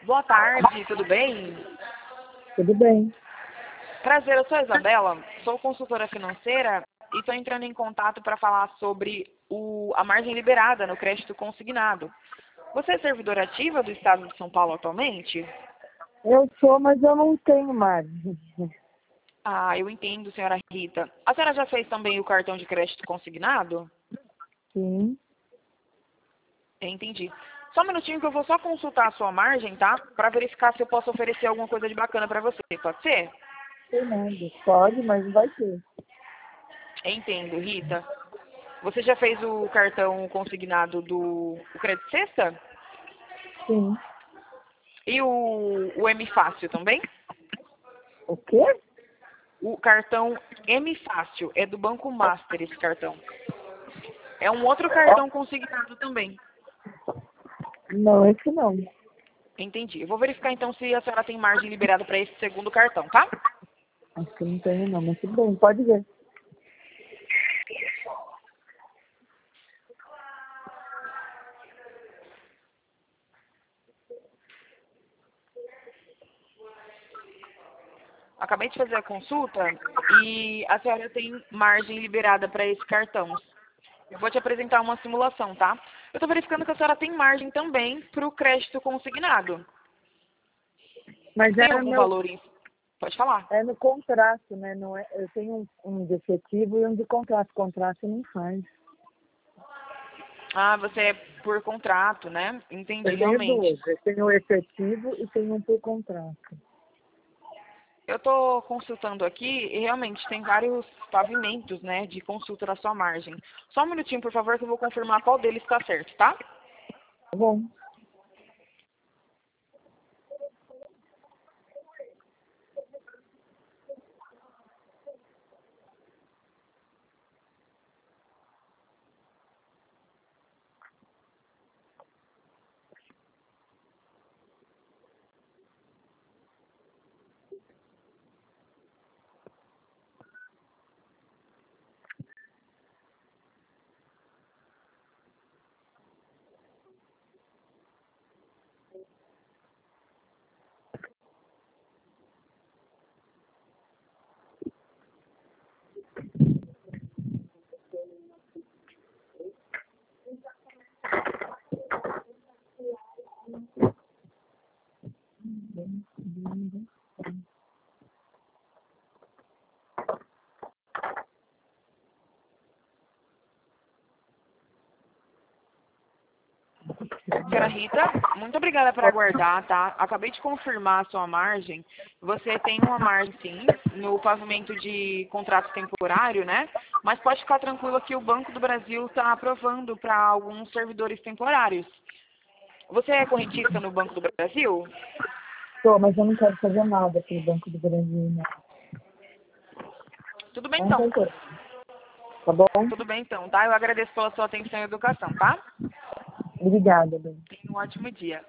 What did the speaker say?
Boa tarde, tudo bem? Tudo bem. Prazer, eu sou a Isabela, sou consultora financeira e estou entrando em contato para falar sobre a margem liberada no crédito consignado. Você é servidora ativa do Estado de São Paulo atualmente? Eu sou, mas eu não tenho mais. Ah, eu entendo, senhora Rita. A senhora já fez também o cartão de crédito consignado? Sim, Entendi. Só um minutinho que eu vou só consultar a sua margem, tá? Para verificar se eu posso oferecer alguma coisa de bacana para você. Pode ser? tem nada. Pode, mas não vai ter. Entendo, Rita. Você já fez o cartão consignado do Crédito Sexta? Sim. E o M Fácil também? O quê? O cartão M Fácil é do Banco Master, esse cartão. É um outro cartão consignado também. Não, esse não. Entendi. Eu vou verificar então se a senhora tem margem liberada para esse segundo cartão, tá? Acho que não tenho não, mas tudo bem, pode ver. Acabei de fazer a consulta e a senhora tem margem liberada para esse cartão. Eu vou te apresentar uma simulação, tá? Eu estou verificando que a senhora tem margem também para o crédito consignado. Mas Tem algum valor em... Pode falar. é no contrato, né? Não é, eu tenho um de efetivo e um de contrato. Contrato não faz. Ah, você é por contrato, né? Entendi, Eu tenho realmente. duas. Eu tenho o efetivo e tenho um por contrato. Eu estou consultando aqui e realmente tem vários pavimentos, né, de consulta da sua margem. Só um minutinho, por favor, que eu vou confirmar qual deles está certo, tá? Tá bom. Senhora Rita, muito obrigada por aguardar, tá? Acabei de confirmar a sua margem. Você tem uma margem, sim, no pavimento de contrato temporário, né? Mas pode ficar tranquila que o Banco do Brasil está aprovando para alguns servidores temporários. Você é correntista no Banco do Brasil? Tô, mas eu não quero fazer nada pelo Banco do Brasil, não. Tudo bem, Não então. tem coisa. Tá bom? Tudo bem, então, tá? Eu agradeço pela sua atenção e educação, tá? Obrigada, Bem. Tenha um ótimo dia.